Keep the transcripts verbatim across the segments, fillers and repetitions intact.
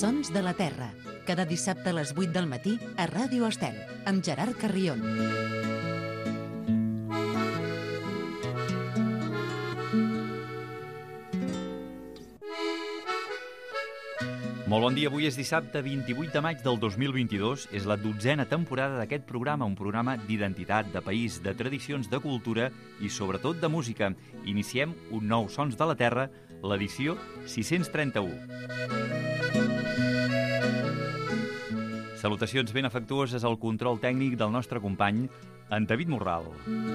Sons de la Terra, cada dissabte a les vuit del matí a Ràdio Estel, amb Gerard Carrión. Molt bon dia, avui és dissabte vint-i-vuit de maig del dos mil vint-i-dos, és la dotzena temporada d'aquest programa, un programa d'identitat, de país, de tradicions, de cultura i sobretot de música. Iniciem un nou Sons de la Terra, l'edició sis-cents trenta-u. Salutacions ben afectuoses al control tècnic del nostre company, en David Morral.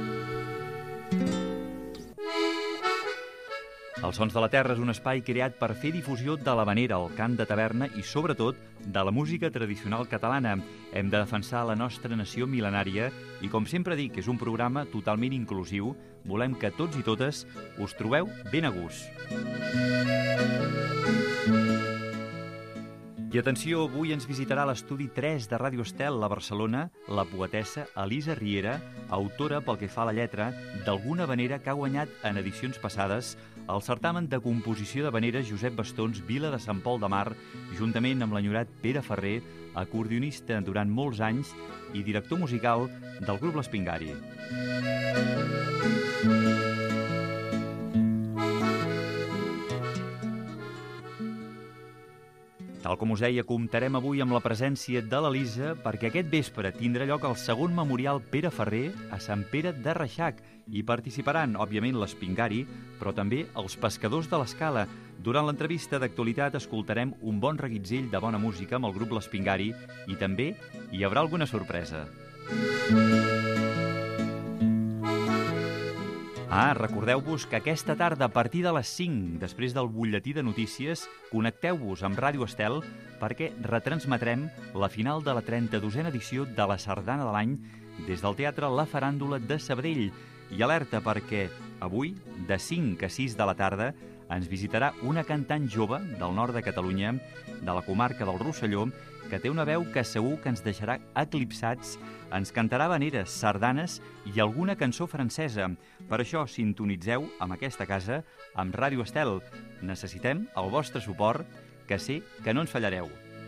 Els Sons de la Terra és un espai creat per fer difusió de l'havanera, el cant de taverna i, sobretot, de la música tradicional catalana. Hem de defensar la nostra nació mil·lenària i, com sempre dic, és un programa totalment inclusiu. Volem que tots i totes us trobeu ben a gust. I atenció, avui ens visitarà l'estudi tres de Ràdio Estel a Barcelona la poetessa Elisa Riera, autora, pel que fa a la lletra, d'alguna havanera que ha guanyat en edicions passades el certamen de composició d'havaneres Josep Bastons Vila de Sant Pol de Mar, juntament amb l'enyorat Pere Ferrer, acordionista durant molts anys i director musical del grup L'Espingari. Tal com us deia, comptarem avui amb la presència de l'Elisa perquè aquest vespre tindrà lloc el segon memorial Pere Ferrer a Sant Pere de Reixac i participaran, òbviament, l'Espingari, però també els pescadors de l'Escala. Durant l'entrevista d'actualitat escoltarem un bon reguitzell de bona música amb el grup L'Espingari i també hi haurà alguna sorpresa. Ah, recordeu-vos que aquesta tarda, a partir de les cinc, després del butlletí de notícies, connecteu-vos amb Ràdio Estel perquè retransmetrem la final de la trenta-dosena edició de la Sardana de l'Any des del Teatre La Faràndula de Sabadell. I alerta perquè avui, de cinc a sis de la tarda, ens visitarà una cantant jove del nord de Catalunya, de la comarca del Rosselló, que té una veu que segur que ens deixarà eclipsats. Ens cantarà habaneres, sardanes i alguna cançó francesa. Per això sintonitzeu amb aquesta casa, amb Ràdio Estel. Necessitem el vostre suport, que sé que no ens fallareu.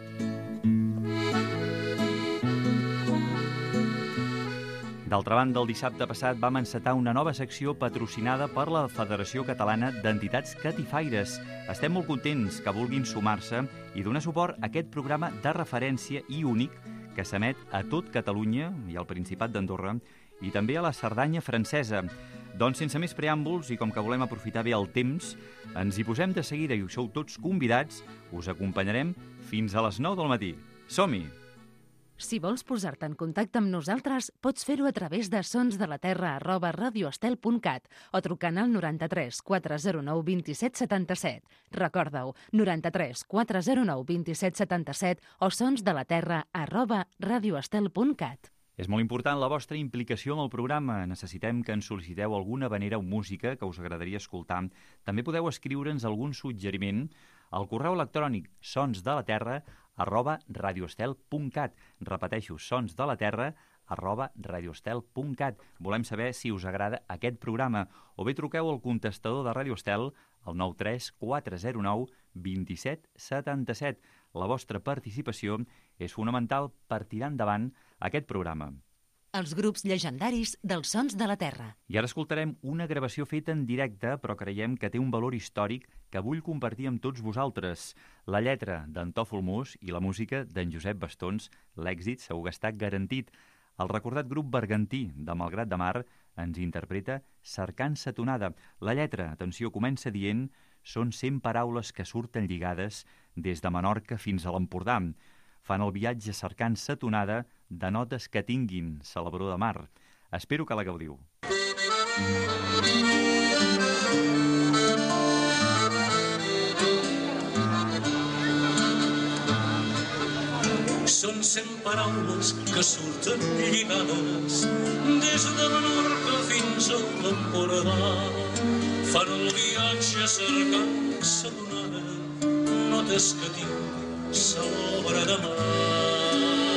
D'altra banda, el dissabte passat vam encetar una nova secció patrocinada per la Federació Catalana d'Entitats Catifaires. Estem molt contents que vulguin sumar-se i donar suport a aquest programa de referència i únic que s'emet a tot Catalunya i al Principat d'Andorra i també a la Cerdanya francesa. Doncs sense més preàmbuls i com que volem aprofitar bé el temps, ens hi posem de seguida i us sou tots convidats, us acompanyarem fins a les nou del matí. Som-hi! Si vols posar-te en contacte amb nosaltres, pots fer-ho a través de sonsdelaterra arroba radioestel punt cat o trucant al noranta-tres quatre zero nou vint-i-set setanta-set. Recorda-ho, noranta-tres quatre zero nou vint-i-set setanta-set o sonsdelaterra arroba radioestel punt cat. És molt important la vostra implicació amb el programa. Necessitem que ens sol·liciteu alguna havanera o música que us agradaria escoltar. També podeu escriure'ns algun suggeriment al correu electrònic sonsdelaterra arroba radioestel punt cat. Repeteixo, sonsdelaterra arroba radioestel punt cat. Volem saber si us agrada aquest programa. O bé truqueu al contestador de Ràdio Estel al nou tres quatre zero nou vint-i-set setanta-set. La vostra participació és fonamental per tirar endavant aquest programa. Els grups llegendaris dels Sons de la Terra. I ara escoltarem una gravació feta en directe, però creiem que té un valor històric que vull compartir amb tots vosaltres. La lletra d'en Tòfol Mus i la música d'en Josep Bastons, l'èxit segur que està garantit. El recordat grup bergantí de Malgrat de Mar ens interpreta Cercant-se tonada. La lletra, atenció, comença dient: són cent paraules que surten lligades des de Menorca fins a l'Empordà. Fan el viatge cercant-se tonada de notes que tinguin Salvador de Mar. Espero que la gaudiu. Són cent paraules que surten lligades des de Menorca fins a l'Empordà. Fan el viatge cercant-se donada, notes que tinc sobre de mar.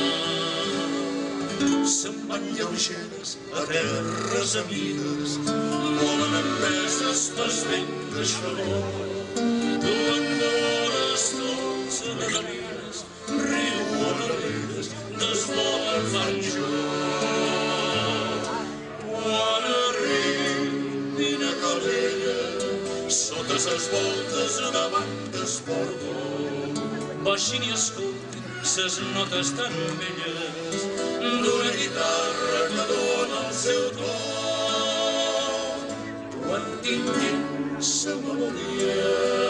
Se'n van lleugeres a terres amigues, volen empreses pas ben de xaló, duen d'hores tots a la camines, riu a darreres, desvola el fanjó. Quan arribin a Calella, sota ses voltes davant d'Esportó, baixin i escoltin ses notes tan belles d'una guitarra que dona el seu to. Quan tinguin sa melodia,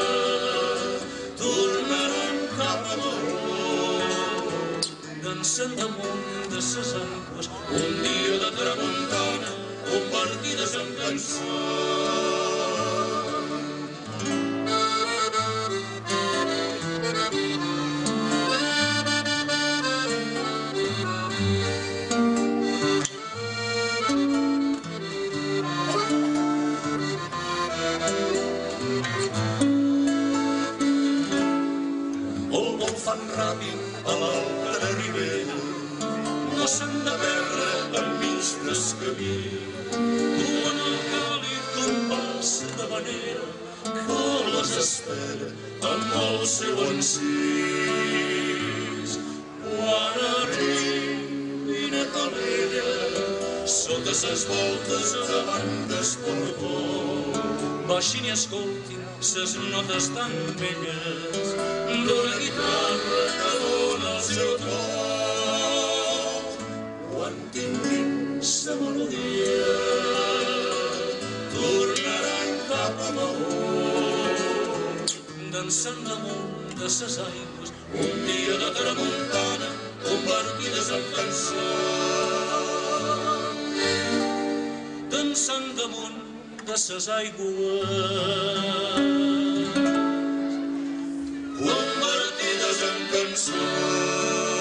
tornaran cap a l'or, dansant damunt de ses aigües, un dia de tramuntana, convertides en cançons. Ràpid a l'altra ribera, no s'han de perdre enmig del camí, duen el càlid compàs d'havanera que les espera amb el seu encís. Quan arribin a Calella, sota ses voltes davant d'Esportó, baixin i escoltin ses notes tan belles d'una guitarra que dona el seu to. Quan tinguin sa melodia, tornaran cap a Maó, dansant damunt de ses aigües, un dia de tramuntana, convertides en cançons. Dansant damunt de ses aigües, convertides en cançons.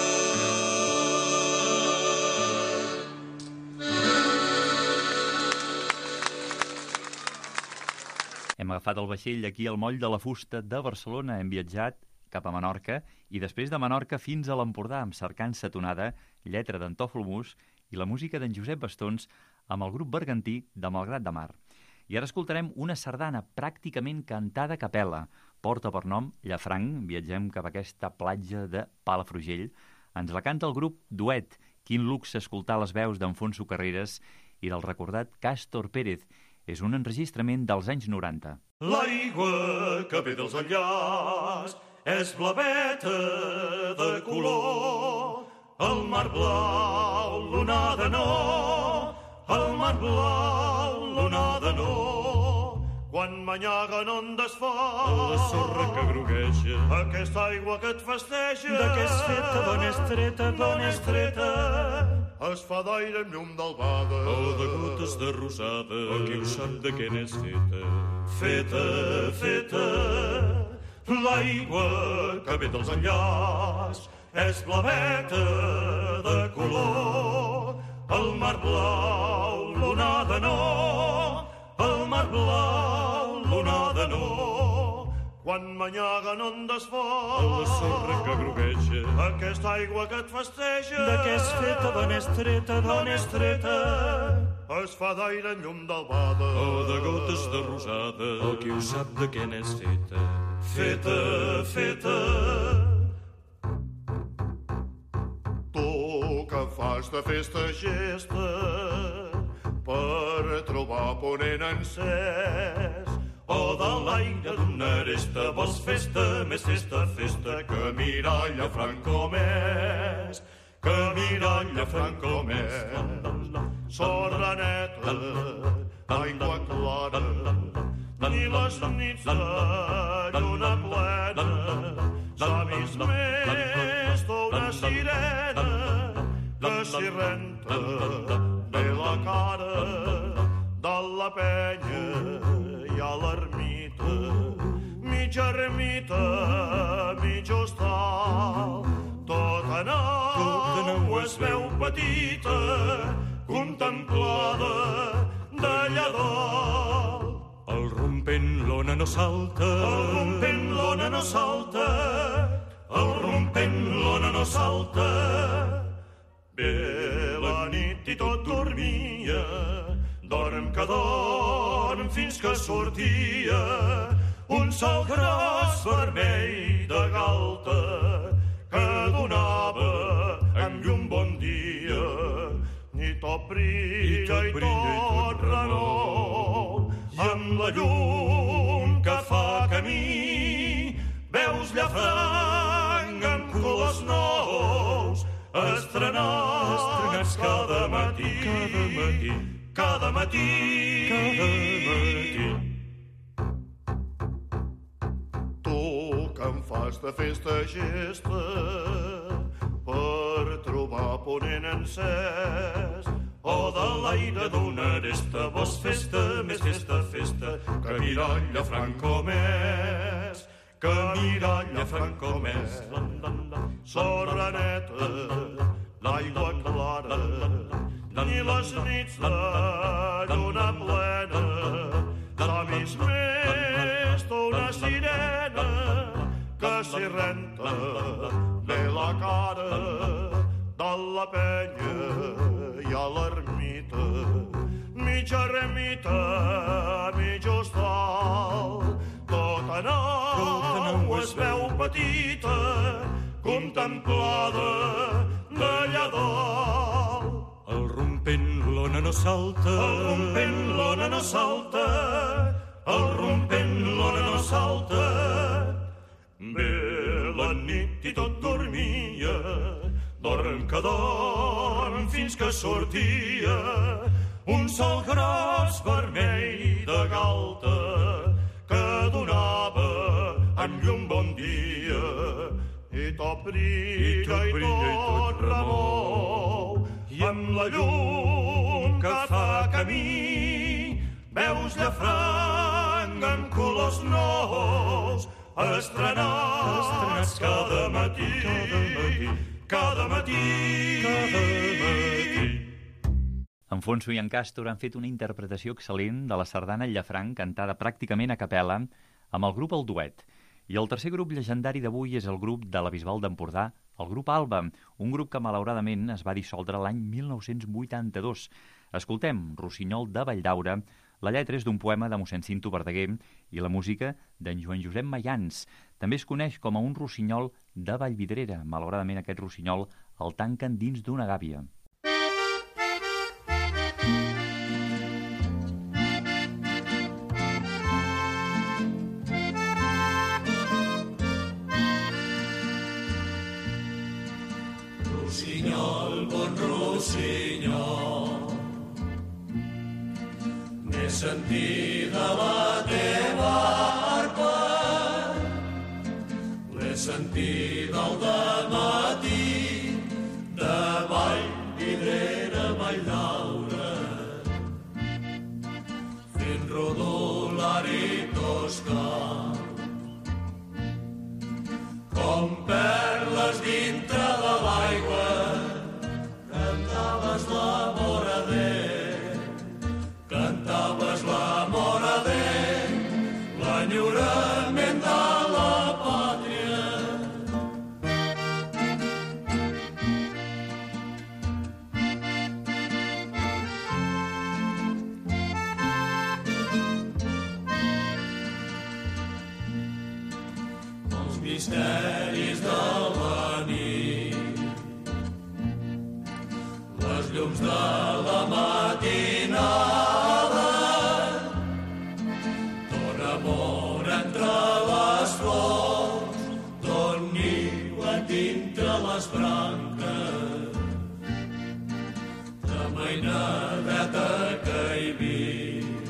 Hem agafat el vaixell aquí al moll de la Fusta de Barcelona, hem viatjat cap a Menorca i després de Menorca fins a l'Empordà amb Cercant-se Tonada, lletra d'en Tòfol i la música d'en Josep Bastons amb el grup bergantí de Malgrat de Mar. I ara escoltarem una sardana pràcticament cantada a capella. Porta per nom Llafranc, viatgem cap a aquesta platja de Palafrugell. Ens la canta el grup Duet. Quin luxe escoltar les veus d'Enfonso Carreras i del recordat Càstor Pérez. És un enregistrament dels anys noranta. L'aigua que ve dels enllaç és blaveta de color. El mar blau, l'onada no. El mar blau, l'onada no. Quan manyaguen ondes forts, la sorra que grogueja, aquesta aigua que et festeja, de què és feta, d'on és treta, d'on és treta. Es fa d'aire amb llum d'albada, o de gotes de rosada, o qui ho sap de què n'és feta. Feta, feta, l'aigua que ve dels enllaç és blaveta de color. El mar blau, l'onada no. El mar blau, l'onada no. Quan manyaguen ondes forts, la sorra que grogueja, aquesta aigua que et festeja, de què és feta, d'on és treta, d'on és treta. Es fa d'aire en llum d'albada, o de gotes de rosada, o qui ho sap de què n'és feta. Feta, feta. Tu que fas de festa gesta per trobar ponent encès, o de l'aire d'una aresta vols festa, més festa, festa, que miralla franco més, que miralla franco més. Sorra neta, aigua clara, i les nits de lluna plena, s'ha vist més d'una sirena que s'hi renta bé la cara de la penya i a l'ermita, mitja ermita, mig hostal, tot en au es veu petita, contemplada d'allà dalt. El rompent l'ona no salta, el rompent l'ona no salta, el rompent l'ona no salta. Ve la nit i tot dormia, dorm que dorm fins que sortia un sol gros vermell de galta tot brilla i tot renou, amb la llum que fa camí, veus Llafranc amb colors nous, estrenats cada matí, cada matí, cada matí. Tu que em fas de festa gesta per trobar ponent encès, o de l'aire d'una aresta, vols festa, més festa, festa, que mirar Llafranc com és, que mirar Llafranc com és. Sorra neta, l'aigua clara, ni les nits de lluna plena, d'avis més d'una sirena que s'hi renta bé la cara de la penya i a l'ermita, mitja ermita, mig hostal, tota nau es veu petita, contemplada d'allà dalt. El rompent l'ona no salta, el rompent l'ona no salta, el rompent l'ona no salta. Ve la nit i tot dormia, dorm que dorm fins que sortia un sol gros vermell de galta que donava en llum bon dia. I tot brilla i tot remou, i amb la llum que fa camí, veus Llafranc amb colors nous, estrenats cada matí, cada matí, cada matí. En Fonso i en Càstor han fet una interpretació excel·lent de la sardana Llafranc, cantada pràcticament a capella, amb el grup El Duet. I el tercer grup llegendari d'avui és el grup de la Bisbal d'Empordà, el grup Alba, un grup que malauradament es va dissoldre l'any mil nou-cents vuitanta-dos. Escoltem Rossinyol de Valldaura, la lletra és d'un poema de mossèn Cinto Verdaguer i la música d'en Joan Josep Mayans. També es coneix com a un rossinyol de Vallvidrera. Malauradament aquest rossinyol el tanquen dins d'una gàbia. Rossinyol, bon rossinyol, n'he sentit de la teva arpa, l'he sentit al dematí, de Vallvidrera a Valldaura, fent rodolar i toscar, com perles dintre de l'aigua, cantaves l'amor a Déu, cantaves l'amor a Déu, l'enyorament de la pàtria. Els misteris de la nit, les llums de la matinada, ton amor entre les flors, ton niuet dintre les branques, de mainadeta que hi viu,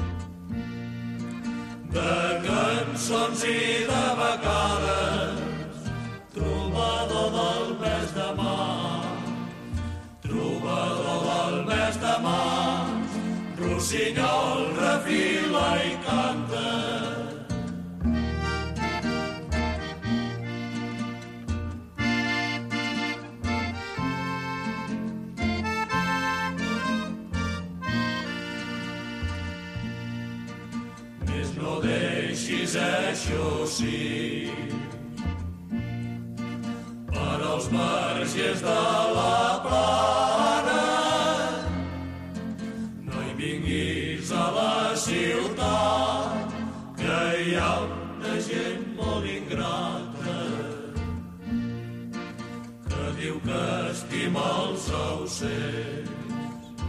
de cançons i de vegades, trobador del mes de març, trobador del mes de març, rossinyol refila i canta. Més no deixis això sí, per als marges de la plana, no hi vinguis a la ciutat, que hi ha una gent molt ingrata, que diu que estima els ocells,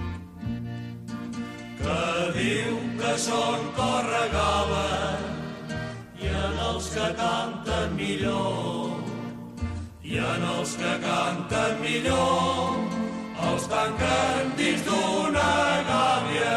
que diu que són corregala, i en els que canten millor, i en els que canten millor, els tanquen dins d'una gàbia.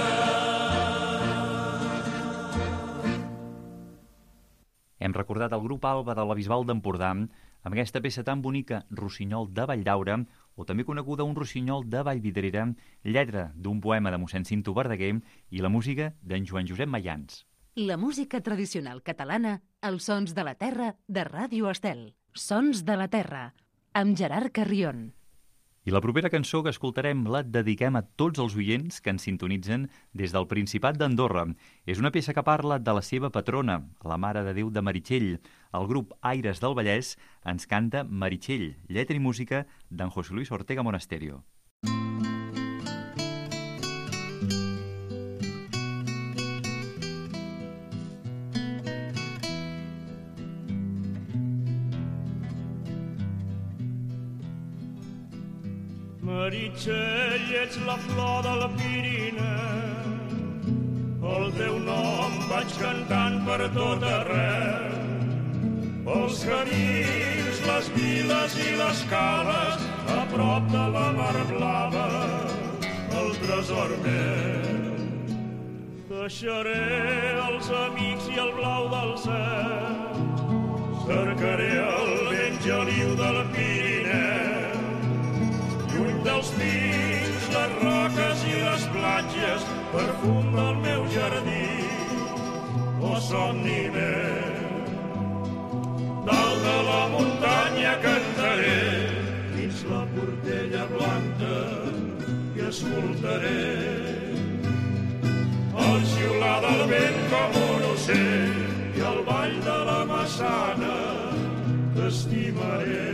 Hem recordat el grup Alba de la Bisbal d'Empordà amb aquesta peça tan bonica, Rossinyol de Valldaura, o també coneguda Un rossinyol de Vallvidrera, lletra d'un poema de mossèn Cinto Verdaguer i la música d'en Joan Josep Mayans. La música tradicional catalana, els sons de la terra de Ràdio Estel. Sons de la terra, amb Gerard Carrion. I la propera cançó que escoltarem la dediquem a tots els oients que ens sintonitzen des del Principat d'Andorra. És una peça que parla de la seva patrona, la Mare de Déu de Meritxell. El grup Aires del Vallès ens canta Meritxell, lletra i música d'en José Luis Ortega Monasterio. Meritxell, ets la flor del Pirineu, el teu nom vaig cantant per tot arreu, pels camins, les viles i les cales, a prop de la mar blava, el tresor meu. Deixaré els amics i el blau del cel, cercaré el vent geliu del Pirineu, lluny dels pins, les roques i les platges, perfum del meu jardí, o somni meu. Dalt de la muntanya cantaré, dins la portella blanca, i escoltaré el xiular del vent com un ocell, i el ball de la massana t'estimaré.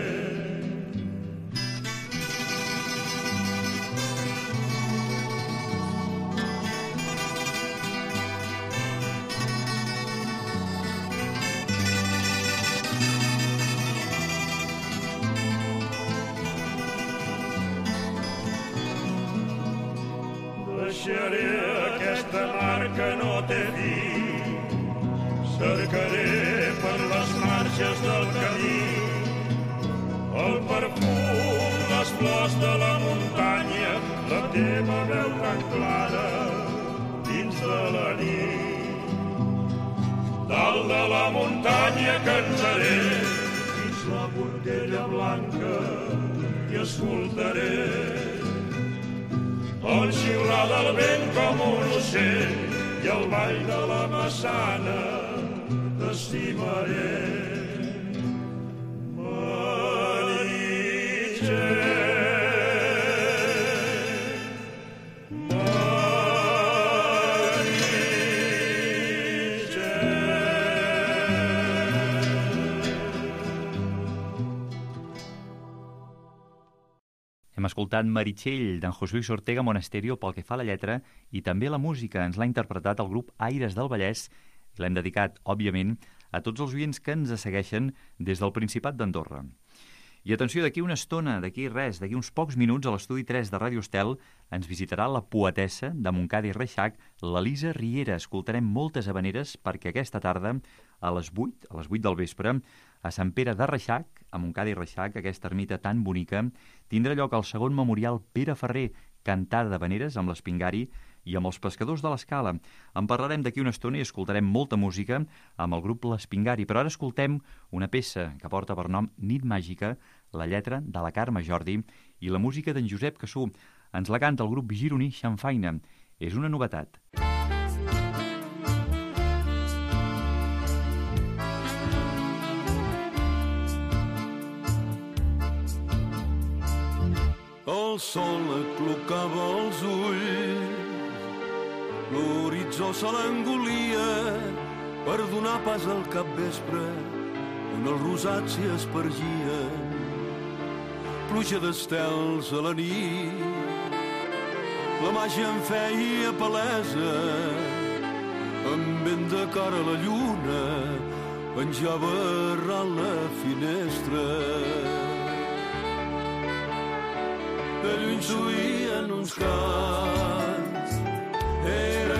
Deixaré aquesta mar que no té fi, cercaré per les marges del camí el perfum, les flors de la muntanya, la teva veu tan clara dins de la nit. Dalt de la muntanya cantaré, dins la portella blanca, i escoltaré el xiular del vent com un ocell, i el ball de la massana t'estimaré. Hem escoltat Meritxell d'en José Luis Ortega Monasterio pel que fa a la lletra i també la música ens l'ha interpretat el grup Aires del Vallès i l'hem dedicat, òbviament, a tots els oients que ens segueixen des del Principat d'Andorra. I atenció, d'aquí una estona, d'aquí res, d'aquí uns pocs minuts a l'estudi tres de Ràdio Estel ens visitarà la poetessa de Montcada i Reixac, l'Elisa Riera. Escoltarem moltes habaneres perquè aquesta tarda, a les vuit, a les vuit del vespre, a Sant Pere de Reixac, a Montcada i Reixac, aquesta ermita tan bonica, tindrà lloc el segon memorial Pere Ferrer, cantada d'habaneres amb l'Espingari i amb els pescadors de l'Escala. En parlarem d'aquí una estona i escoltarem molta música amb el grup l'Espingari, però ara escoltem una peça que porta per nom Nit Màgica, la lletra de la Carme Jordi i la música d'en Josep Cassú. Ens la canta el grup gironí Xamfaina. És una novetat. El sol aclocava els ulls, l'horitzó se l'engolia per donar pas al capvespre on el rosat s'hi espargia. Pluja d'estels a la nit, la màgia em feia palesa, amb vent de cara a la lluna penjava ral la finestra. De lluny s'oïen uns cants, era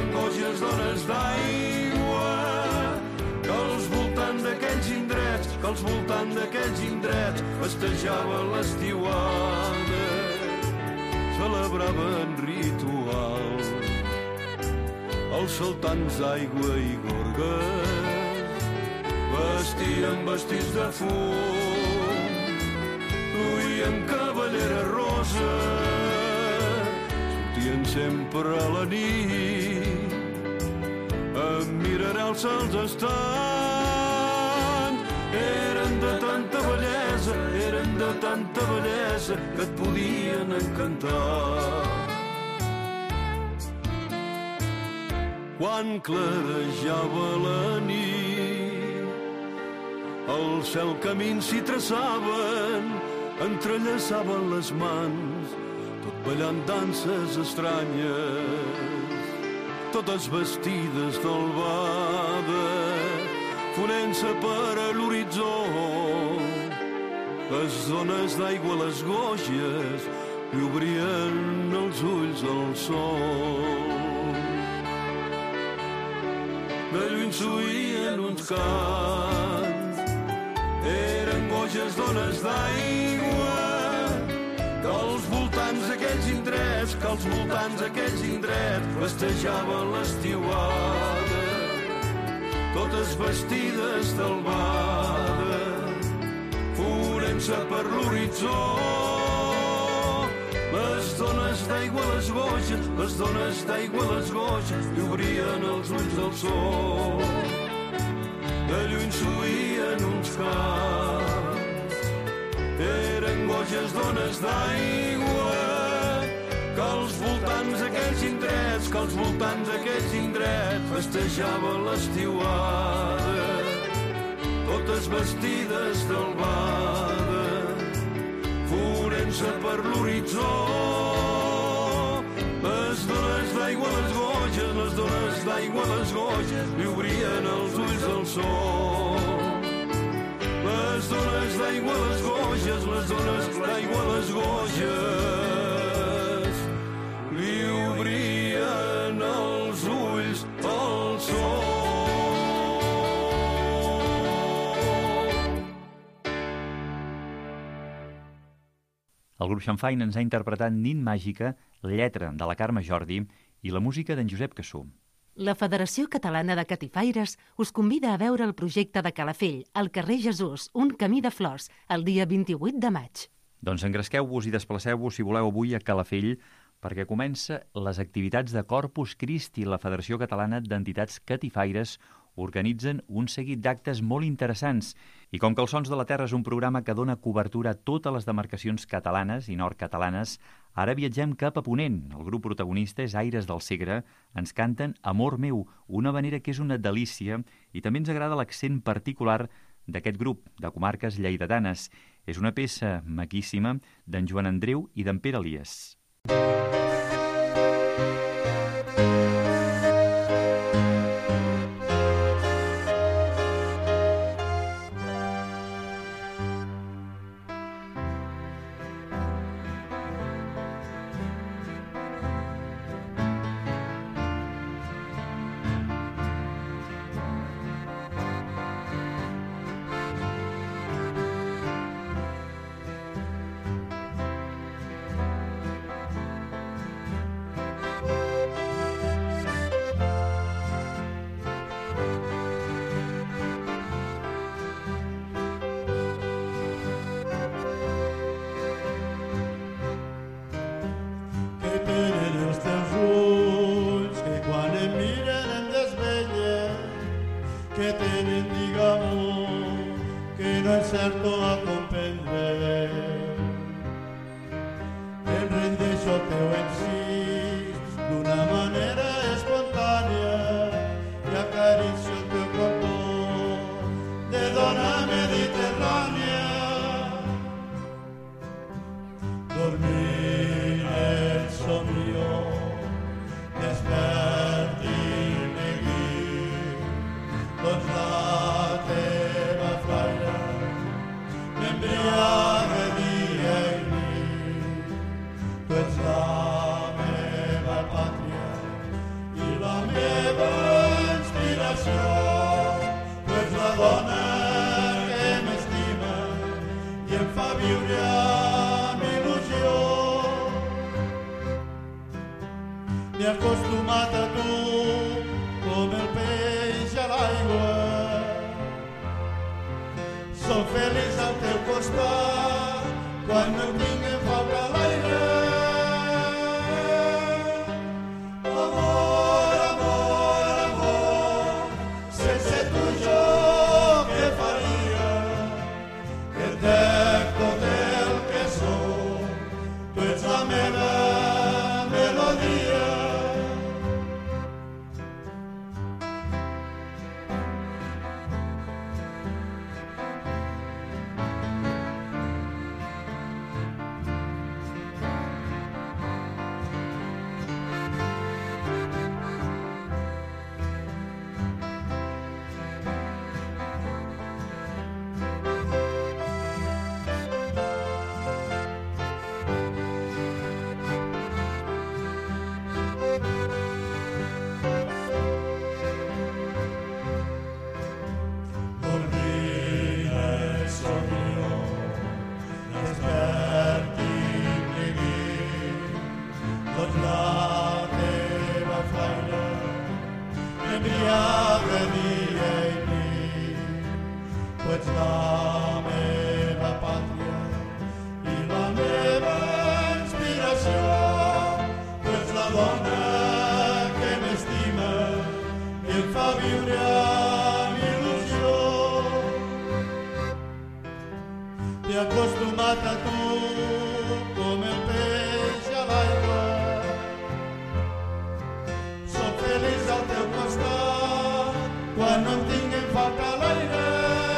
dones d'aigua, que als voltants d'aquells indrets, que als voltants d'aquells indrets festejaven l'estiuada, celebraven rituals. Els saltants d'aigua i gorgues vestien vestits de fum, duien cabellera rosa, sortien sempre a la nit a mirar els cels estant. Eren de tanta bellesa, eren de tanta bellesa que et podien encantar. Quan clarejava la nit, el cel camins s'hi traçaven, entrellaçaven les mans, tot ballant danses estranyes, totes vestides d'albada, fonent-se per a l'horitzó. Les dones d'aigua a les goges li obrien els ulls al sol. De lluny s'oïen uns cants, eren goges dones d'aigua, que als voltants d'aquells indrets, que als voltants d'aquells indrets festejaven l'estiuada, totes vestides d'albada, fonent-se per l'horitzó. Les dones d'aigua a les goges, les dones d'aigua a les goges li obrien els ulls del sol. De lluny s'oïen uns cants, eren goges dones d'aigua, que als voltants d'aquells indrets, que als voltants d'aquells indrets festejaven l'estiuada, totes vestides d'albada, fonent-se per l'horitzó. Les dones d'aigua a les goges, les dones d'aigua a les goges li obrien els ulls al sol. Les dones d'aigua a les goges, les dones d'aigua a les goges li obrien els ulls al sol. El grup Xamfaina ens ha interpretat Nit Màgica, la lletra de la Carme Jordi i la música d'en Josep Cassú. La Federació Catalana de Catifaires us convida a veure el projecte de Calafell, al carrer Jesús, un camí de flors, el dia vint-i-vuit de maig. Doncs engresqueu-vos i desplaceu-vos, si voleu, avui a Calafell, perquè comença les activitats de Corpus Christi. La Federació Catalana d'Entitats Catifaires organitzen un seguit d'actes molt interessants. I com que els Sons de la Terra és un programa que dona cobertura a totes les demarcacions catalanes i nord-catalanes, ara viatgem cap a Ponent. El grup protagonista és Aires del Segre. Ens canten Amor meu, una manera que és una delícia, i també ens agrada l'accent particular d'aquest grup de comarques lleidatanes. És una peça maquíssima d'en Joan Andreu i d'en Pere Elias. Tu ets la m'he acostumat a tu com el peix a l'aigua. Soc feliç al teu costat quan no tinc en falta l'aire. Amor, amor, amor, sense tu jo què faria? Que dec tot el que sóc, tu ets la meva melodia. T'he acostumat a tu com el peix a l'aigua. Soc feliç al teu costat quan no en tinc en falta l'aire.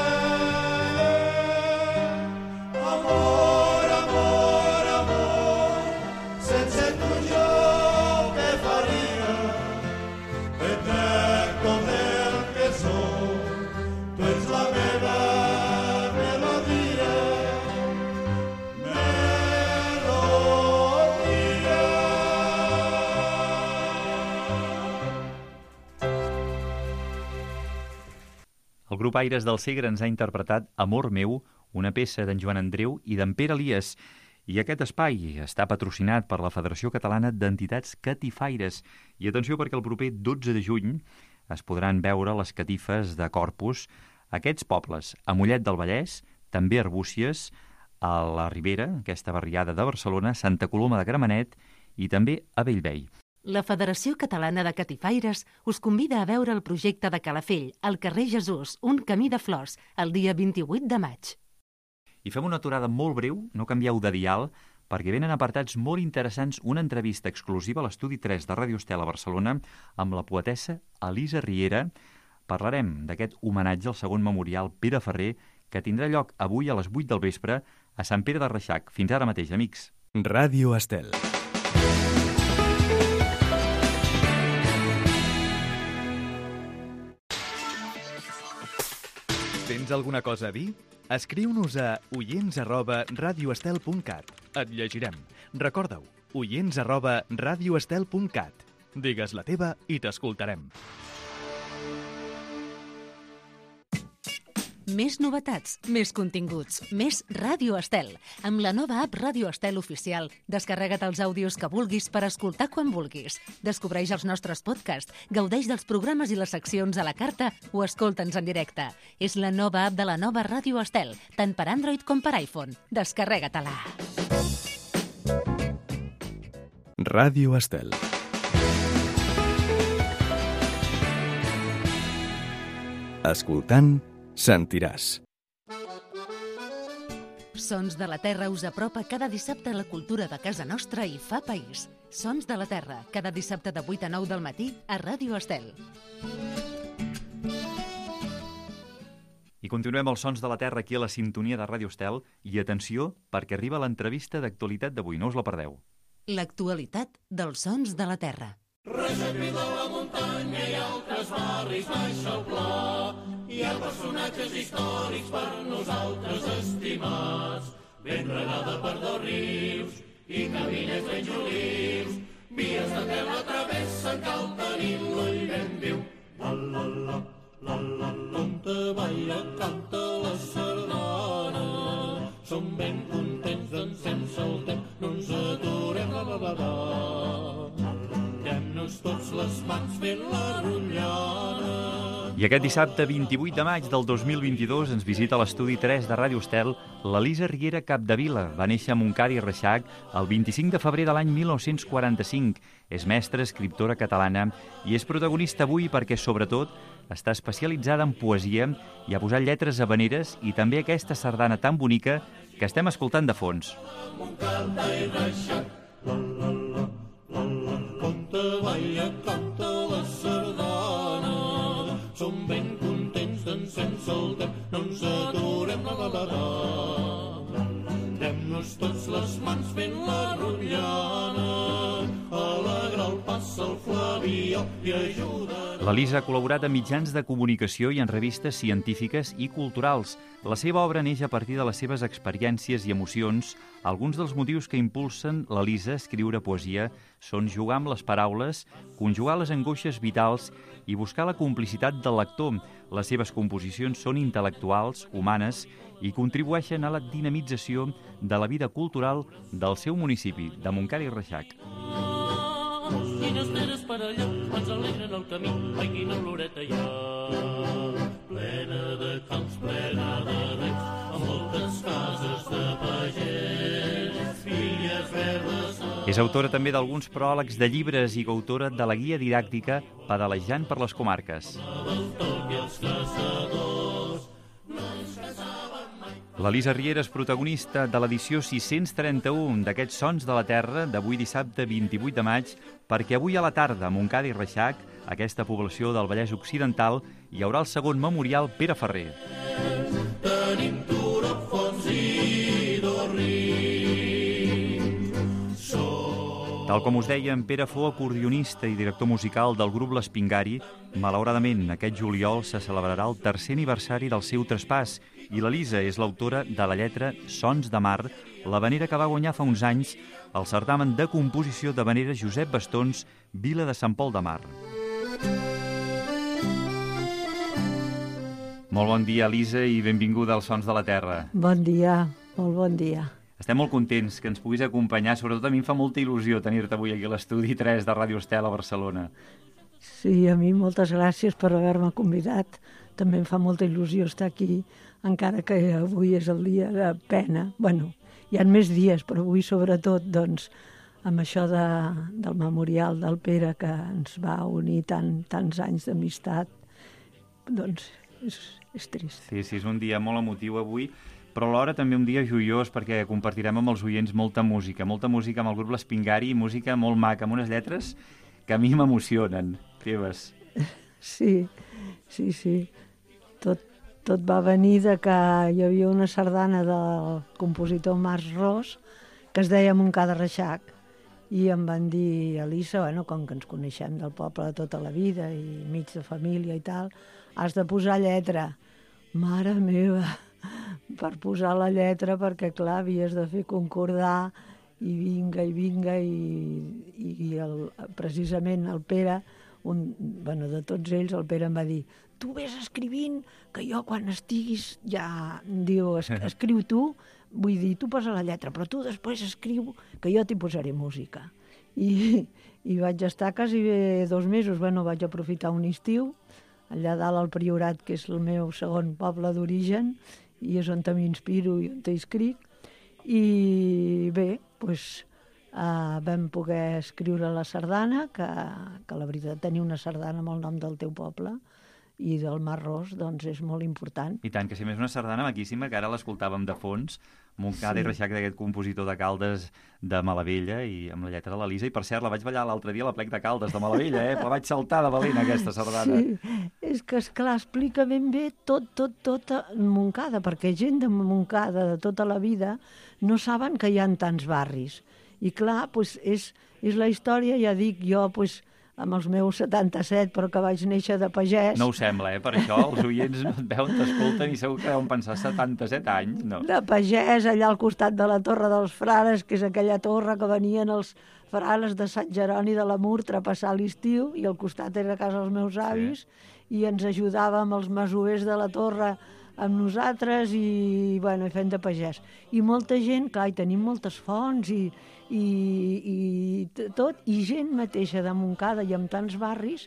Amor, amor, amor, sense tu jo què faria? Et dec tot el que sóc, tu ets la meva melodia. El grup Aires del Segre ens ha interpretat Amor meu, una peça d'en Joan Andreu i d'en Pere Elias. I aquest espai està patrocinat per la Federació Catalana d'Entitats Catifaires. I atenció, perquè el proper dotze de juny es podran veure les catifes de Corpus a aquests pobles, a Mollet del Vallès, també a Arbúcies, a la Ribera, aquesta barriada de Barcelona, Santa Coloma de Gramenet i també a Bellvei. La Federació Catalana de Catifaires us convida a veure el projecte de Calafell, al carrer Jesús, un camí de flors, el dia vint-i-vuit de maig. I fem una aturada molt breu, no canvieu de dial, perquè venen apartats molt interessants, una entrevista exclusiva a l'Estudi tres de Ràdio Estel a Barcelona amb la poetessa Elisa Riera. Parlarem d'aquest homenatge al segon memorial Pere Ferrer, que tindrà lloc avui a les vuit del vespre a Sant Pere de Reixac. Fins ara mateix, amics. Ràdio Estel. Tens alguna cosa a dir? Escriu-nos a oients arroba radioestel punt cat. Et llegirem. Recorda-ho, oients arroba radioestel punt cat. Digues la teva i t'escoltarem. Més novetats, més continguts, més Ràdio Estel. Amb la nova app Ràdio Estel Oficial, descarrega't els àudios que vulguis per escoltar quan vulguis. Descobreix els nostres podcasts, gaudeix dels programes i les seccions a la carta o escolta'ns en directe. És la nova app de la nova Ràdio Estel, tant per Android com per iPhone. Descarrega-te-la. Ràdio Estel. Escoltant, sentiràs. Sons de la Terra us apropa cada dissabte a la cultura de casa nostra i fa país. Sons de la Terra, cada dissabte de vuit a nou del matí a Ràdio Estel. I continuem els Sons de la Terra aquí a la sintonia de Ràdio Estel. I atenció, perquè arriba l'entrevista d'actualitat d'avui, no us la perdeu. L'actualitat dels Sons de la Terra. Recepri de la muntanya i altres barris baix al pla. Hi ha personatges històrics per nosaltres estimats. Ben regada per dos rius i caminers ben jolius. Vies de terra travessen cal tenir l'ull ben viu. La la la, la la la, on te balla canta la sardana. Som ben contents d'encens el temps, no ens aturem, la la la la. I aquest dissabte vint-i-vuit de maig del dos mil vint-i-dos ens visita a l'estudi tres de Ràdio Estel l'Elisa Riera Capdevila. Va néixer a Montcada i Reixac el vint-i-cinc de febrer de l'any mil nou-cents quaranta-cinc. És mestra, escriptora catalana i és protagonista avui perquè, sobretot, està especialitzada en poesia i ha posat lletres habaneres i també aquesta sardana tan bonica que estem escoltant de fons. Montcada i Reixac, la la la, la la, canta, balla, canta la sardana. Som ben contents d'encens el temps, no ens aturem, la la la la. Dem-nos tots les mans fent la rotllana, alegra el pas al Flavió i ajuda... L'Elisa ha col·laborat en mitjans de comunicació i en revistes científiques i culturals. La seva obra neix a partir de les seves experiències i emocions. Alguns dels motius que impulsen l'Elisa a escriure poesia són jugar amb les paraules, conjugar les angoixes vitals i buscar la complicitat del lector. Les seves composicions són intel·lectuals, humanes i contribueixen a la dinamització de la vida cultural del seu municipi, de Montcada i Reixac. Quines teres per allà ens alegren el camí, ai, quina oloreta hi ha. Plena de camps, plena de recs, amb moltes cases de pagès, filles verdes... És autora també d'alguns pròlegs de llibres i coautora de la guia didàctica Pedalejant per les comarques. L'Elisa Riera és protagonista de l'edició sis-cents trenta-u d'aquests Sons de la Terra d'avui dissabte vint-i-vuit de maig, perquè avui a la tarda a Montcada i Reixac, aquesta població del Vallès Occidental, hi haurà el segon memorial Pere Ferrer. Tenim turofons i dorris. Tal com us dèiem, Pere fou acordionista i director musical del grup L'Espingari. Malauradament, aquest juliol se celebrarà el tercer aniversari del seu traspàs i l'Elisa és l'autora de la lletra Sons de Mar, l'havanera que va guanyar fa uns anys el certamen de composició d'havanera Josep Bastons, Vila de Sant Pol de Mar. Molt bon dia, Elisa, i benvinguda als Sons de la Terra. Bon dia, molt bon dia. Estem molt contents que ens puguis acompanyar. Sobretot a mi em fa molta il·lusió tenir-te avui aquí a l'estudi tres de Ràdio Estel a Barcelona. Sí, a mi moltes gràcies per haver-me convidat. També em fa molta il·lusió estar aquí, encara que avui és el dia de pena. Bueno, hi ha més dies, però avui sobretot, doncs, amb això de, del memorial del Pere que ens va unir tant, tants anys d'amistat, doncs és, és trist. Sí, sí, és un dia molt emotiu avui, però alhora també un dia joiós perquè compartirem amb els oients molta música, molta música amb el grup L'Espingari, música molt maca, amb unes lletres que a mi m'emocionen, teves. Sí, sí, sí. Tot, tot va venir de que hi havia una sardana del compositor Marc Ros que es deia Montcada i Reixac i em van dir, Elisa, bueno, com que ens coneixem del poble de tota la vida i mig de família i tal, has de posar lletra. Mare meva, per posar la lletra, perquè clar, havies de fer concordar i vinga i vinga i, i el, precisament el Pere, un, bueno, de tots ells, el Pere em va dir, tu vés escrivint, que jo quan estiguis ja, diu, es, escriu tu, vull dir, tu posa la lletra, però tu després escriu que jo t'hi posaré música. I, i vaig estar quasi bé dos mesos, bueno, vaig aprofitar un estiu, allà dalt al Priorat, que és el meu segon poble d'origen, i és on m'inspiro i on escric. I bé, doncs, eh, vam poder escriure la sardana, que, que la veritat tenir una sardana amb el nom del teu poble i del Marc Ros, doncs és molt important. I tant, que si més una sardana maquíssima, que ara l'escoltàvem de fons, Montcada sí. i Reixac d'aquest compositor de Caldes de Malavella i amb la lletra de l'Elisa, i per cert la vaig ballar l'altre dia a la plec de Caldes de Malavella, eh? La vaig saltar de valent aquesta sardana. Sí, és que esclar, explica ben bé tot, tot, tot Montcada, perquè gent de Montcada de tota la vida no saben que hi ha tants barris. I clar, doncs és, és la història, ja dic, jo doncs, amb els meus setanta-set, però que vaig néixer de pagès. No ho sembla, eh? Per això els oients no et veuen, t'escolten i segur que deuen pensar setanta-set anys, no? De pagès, allà al costat de la Torre dels Frares, que és aquella torre que venien els frares de Sant Jeroni de la Murtra a passar l'estiu, i al costat era a casa dels meus avis, sí. I ens ajudàvem els masovers de la torre amb nosaltres i, bueno, fent de pagès. I molta gent, clar, i tenim moltes fonts i, i, i tot, i gent mateixa de Montcada i amb tants barris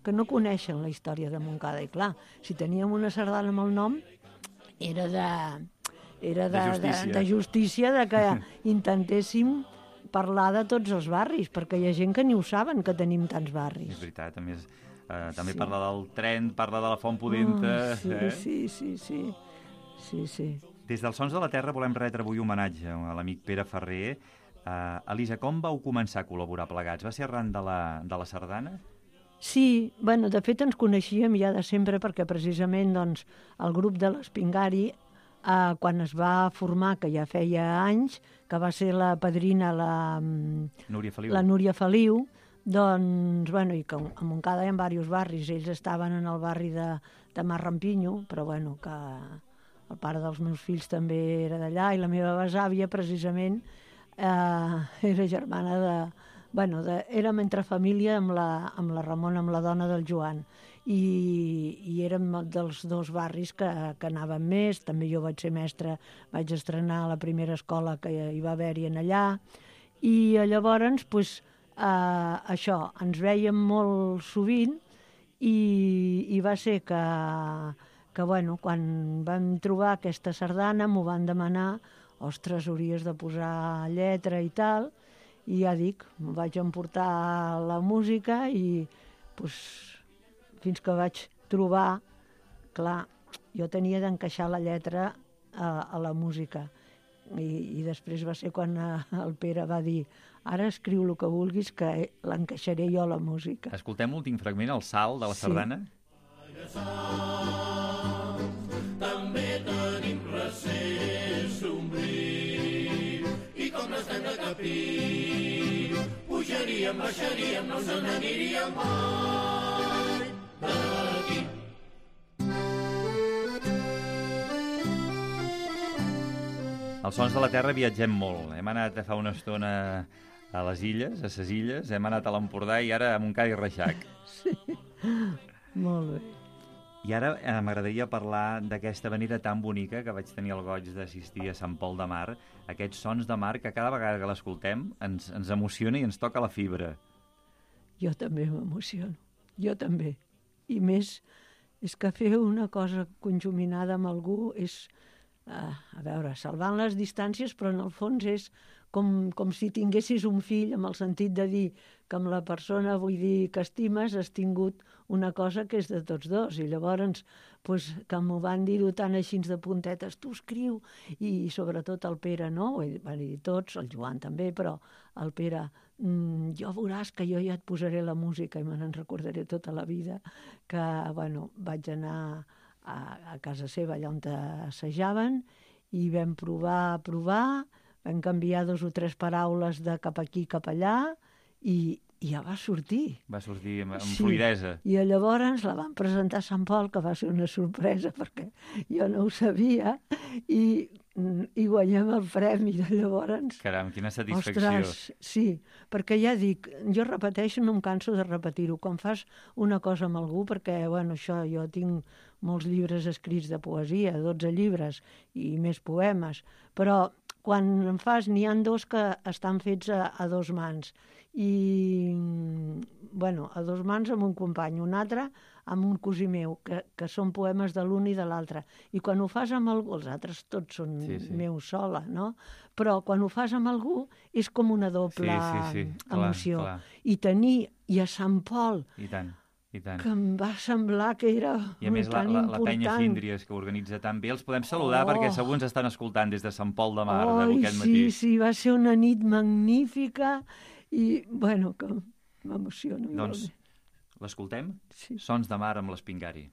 que no coneixen la història de Montcada. I clar, si teníem una sardana amb el nom, era de, era de, de, justícia. de, de justícia de que intentéssim parlar de tots els barris, perquè hi ha gent que ni ho saben que tenim tants barris. És veritat, a més, eh, també Sí. parla del tren, parla de la Font Pudenta... Oh, sí, eh? sí, sí, sí, sí, sí. Des dels Sons de la Terra volem retre avui homenatge a l'amic Pere Ferrer. Uh, Elisa, com vau començar a col·laborar plegats? Va ser arran de la, de la sardana? Sí, bueno, de fet ens coneixíem ja de sempre perquè precisament doncs, el grup de l'Espingari, eh, quan es va formar, que ja feia anys, que va ser la padrina la, Núria Feliu. la Núria Feliu, doncs, bueno, i que a Montcada hi ha diversos barris, ells estaven en el barri de, de Marrampinyo, però bueno, que el pare dels meus fills també era d'allà, i la meva besàvia precisament eh, era germana de... Bueno, de, érem entre família amb la, amb la Ramona, amb la dona del Joan, i, i érem dels dos barris que, que anàvem més. També jo vaig ser mestra, vaig estrenar la primera escola que hi va haver-hi en allà, i llavors, pues, eh, això, ens vèiem molt sovint, i, i va ser que, que bueno, quan vam trobar aquesta sardana m'ho van demanar, ostres, hauries de posar lletra i tal, i ja dic, em vaig emportar la música i pues, fins que vaig trobar, clar, jo tenia d'encaixar la lletra a, a la música. I, i després va ser quan el Pere va dir ara escriu el que vulguis que l'encaixaré jo a la música. Escoltem l'últim fragment, el salt de la sardana? Sí. També tenim recer sombrir i com estem de capí pujaríem, baixaríem, no se n'aniríem mai d'aquí. Als Sons de la Terra viatgem molt. Hem anat fa una estona a les illes, a ses illes, hem anat a l'Empordà i ara a Montcada i Reixac. Sí, molt bé. I ara eh, m'agradaria parlar d'aquesta avenida tan bonica que vaig tenir el goig d'assistir a Sant Pol de Mar, aquests sons de mar que cada vegada que l'escoltem ens, ens emociona i ens toca la fibra. Jo també m'emociono, jo també. I més, és que fer una cosa conjuminada amb algú és, uh, a veure, salvant les distàncies, però en el fons és com, com si tinguessis un fill, amb el sentit de dir que amb la persona, vull dir, que estimes, has tingut una cosa que és de tots dos. I llavors, pues, que m'ho van dir-ho tan així de puntetes, tu escriu, i sobretot el Pere, no? Van dir tots, el Joan també, però el Pere, mmm, jo veuràs que jo ja et posaré la música i me n'en recordaré tota la vida, que, bueno, vaig anar a, a casa seva, allà on assajaven, i vam provar, provar, vam canviar dos o tres paraules de cap aquí, cap allà, i, i ja va sortir. Va sortir amb, amb Sí. fluidesa. I llavors la van presentar a Sant Pol, que va ser una sorpresa, perquè jo no ho sabia, i, i guanyem el premi de llavors. Caram, quina satisfacció. Ostres, sí, perquè ja dic, jo repeteixo, no em canso de repetir-ho, quan fas una cosa amb algú, perquè, bueno, això, jo tinc molts llibres escrits de poesia, dotze llibres, i més poemes, però quan en fas, n'hi ha dos que estan fets a, a dos mans, i, bueno, a dos mans amb un company, un altre amb un cosí meu, que, que són poemes de l'un i de l'altre. I quan ho fas amb algú, els altres tots són Sí, sí. meus sola, no? Però quan ho fas amb algú és com una doble Sí, sí, sí, clar, emoció. clar. I tenir, i a Sant Pol, I tant, i tant. que em va semblar que era I a més la, tan la, la important. penya Fíndries, que organitza tan bé, els podem saludar Oh. perquè segur ens estan escoltant des de Sant Pol de Mar, Ai, de aquest sí, matí. sí, va ser una nit magnífica i, bueno, que m'emociono. Doncs igualment. l'escoltem? Sí. Sons de Mar amb l'Espingari.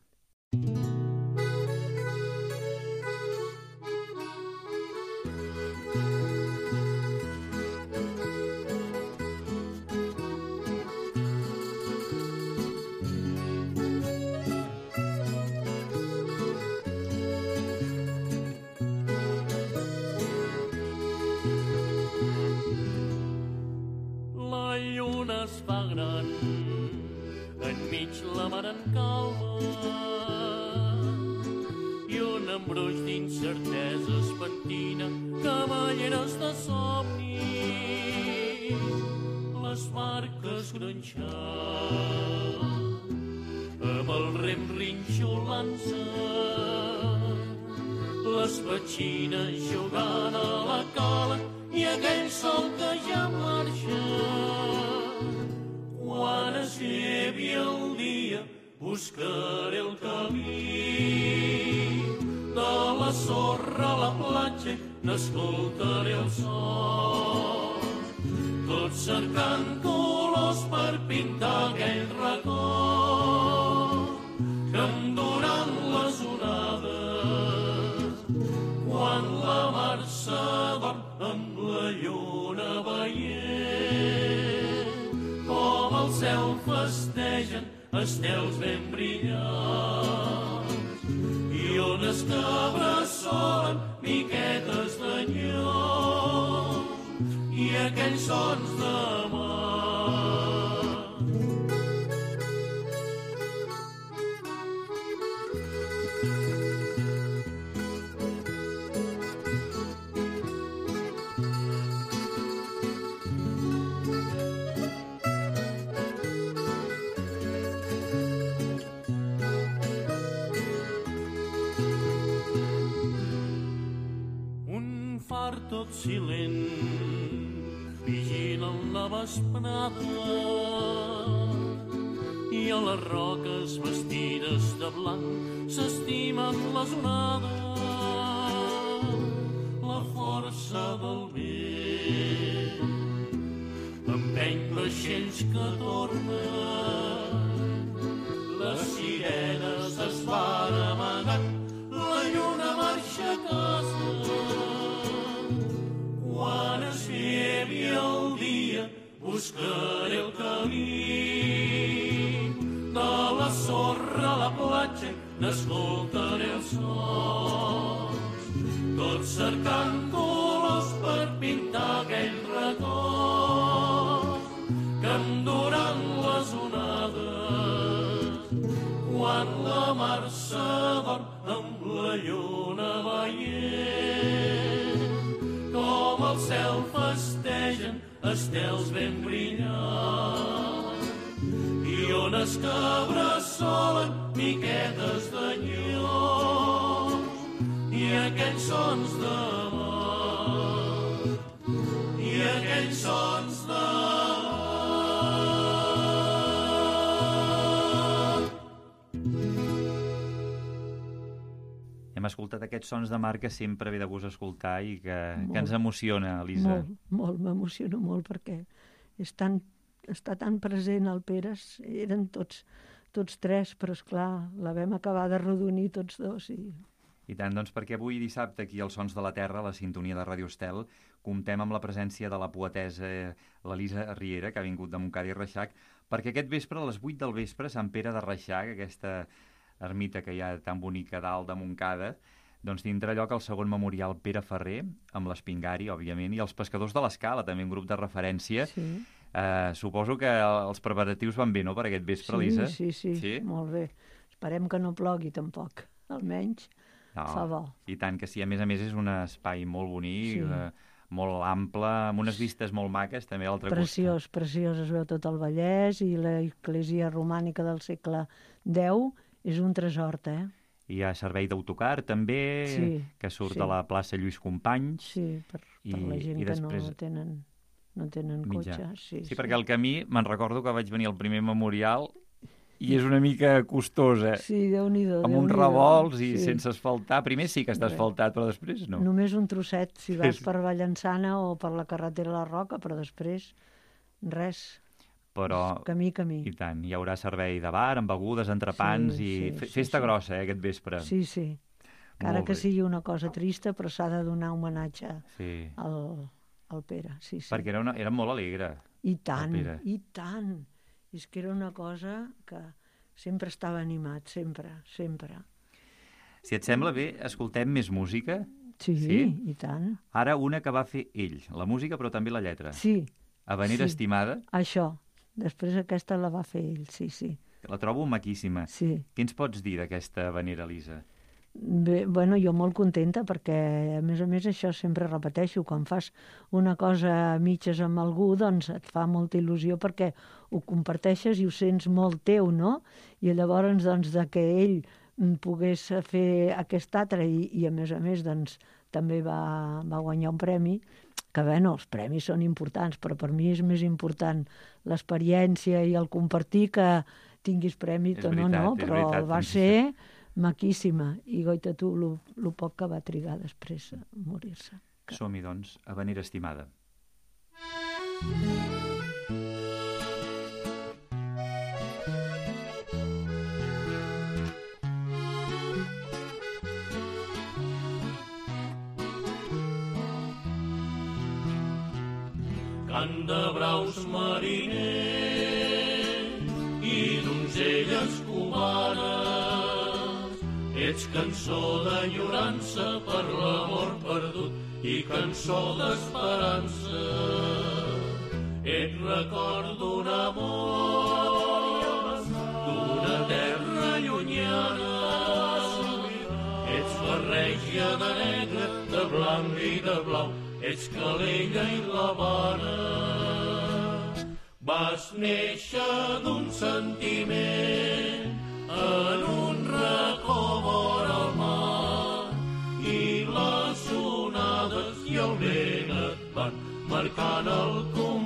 La lluna es fa gran, enmig la mar en calma, i un embruix d'incerteses pentina cavalleres de somni. Les barques gronxant rem rinxolant-se, les petxines jugant a la cala i aquell sol que ja marxa. Quan es llevi el dia buscaré el camí de la sorra a la platja, n'escoltaré el son, tot cercant colors per pintar aquell racó que em duran les onades. Quan la mar s'adorm amb la lluna veient com el cel festegen estels ben brillants i ones que bressolen miquetes d'anyó i aquells sons de mar. Tot silent, vigilen la vesprada i a les roques vestides de blanc s'estimen les onades. La força del vent empeny vaixells que tornen, les sirenes es van amagant, la lluna marxa a casa. Quan es llevi el dia buscaré el camí de la sorra a la platja, n'escoltaré els sons, tot cercant colors per pintar aquell record que em duran les onades. Quan la mar s'adorm amb la lluna veient com el cel festegen estels ben brillants i ones que bressolen miquetes d'anyó i aquells sons de mar, i aquells sons de Hem escoltat aquests sons de mar que sempre ve de gust escoltar i que, que ens emociona, Elisa. Molt, molt, m'emociono molt perquè és tan, està tan present el Pere, eren tots, tots tres, però esclar, la vam acabar de rodonir tots dos. I... I tant, doncs perquè avui dissabte aquí als Sons de la Terra, a la sintonia de Ràdio Estel, comptem amb la presència de la poetessa l'Elisa Riera, que ha vingut de Montcada i Reixac, perquè aquest vespre, a les vuit del vespre, Sant Pere de Reixac, aquesta ermita que hi ha tan bonica dalt de Montcada, doncs tindrà lloc el segon memorial Pere Ferrer, amb l'Espingari, òbviament, i els pescadors de l'Escala, també un grup de referència. Sí. Uh, suposo que els preparatius van bé, no?, per aquest vespre, sí, Elisa? Sí, sí, sí, molt bé. Esperem que no plogui, tampoc, almenys no, fa bo. I tant que sí, a més a més és un espai molt bonic, sí. uh, molt ample, amb unes vistes molt maques, també a l'altre costat. Preciós, preciós, es veu tot el Vallès i l'església romànica del segle deu és un tresor, eh? Hi ha servei d'autocar, també, sí, que surt sí. de la plaça Lluís Companys. Sí, per, per i, la gent després... que no tenen, no tenen cotxe. Sí, sí, sí, perquè el camí, me'n recordo que vaig venir al primer memorial i és una mica costosa. Sí, Déu-n'hi-do. Amb uns revolts i sí. sense asfaltar. Primer sí que està asfaltat, però després no. Només un trosset, si vas per Vallençana o per la carretera de la Roca, però després res. Però, camí, camí. I tant, hi haurà servei de bar, amb begudes, entrepans sí, i sí, festa sí, grossa, eh, aquest vespre. Sí, sí. Encara que sigui una cosa trista, però s'ha de donar homenatge sí. al, al Pere. Sí, sí. Perquè era, una, era molt alegre. I tant, i tant. És que era una cosa que sempre estava animat, sempre, sempre. Si et sembla bé, escoltem més música? Sí, sí, i tant. Ara una que va fer ell, la música però també la lletra. Sí. Havanera sí. estimada. Això. Després aquesta la va fer ell, sí, sí. La trobo maquíssima. Sí. Què ens pots dir d'aquesta havanera, Elisa? Bé, bueno, jo molt contenta perquè, a més a més, això sempre repeteixo, quan fas una cosa a mitges amb algú, doncs et fa molta il·lusió perquè ho comparteixes i ho sents molt teu, no? I llavors, doncs, de que ell pogués fer aquest altre i, i a més a més, doncs, també va, va guanyar un premi, que, bueno, els premis són importants, però per mi és més important l'experiència i el compartir que tinguis premi o no, no, però va ser maquíssima, i goita tu, el poc que va trigar després a morir-se. Som-hi, doncs, Havanera estimada. Cant de braus mariners i donzelles cubanes, ets cançó d'enyorança per l'amor perdut i cançó d'esperança. Et record d'un amor, d'una terra llunyana. Ets barreja de negre, de blanc i de blau, ets Calella i l'Havana. Vas néixer d'un sentiment en un racó vora el mar, i les onades i el vent et van marcant el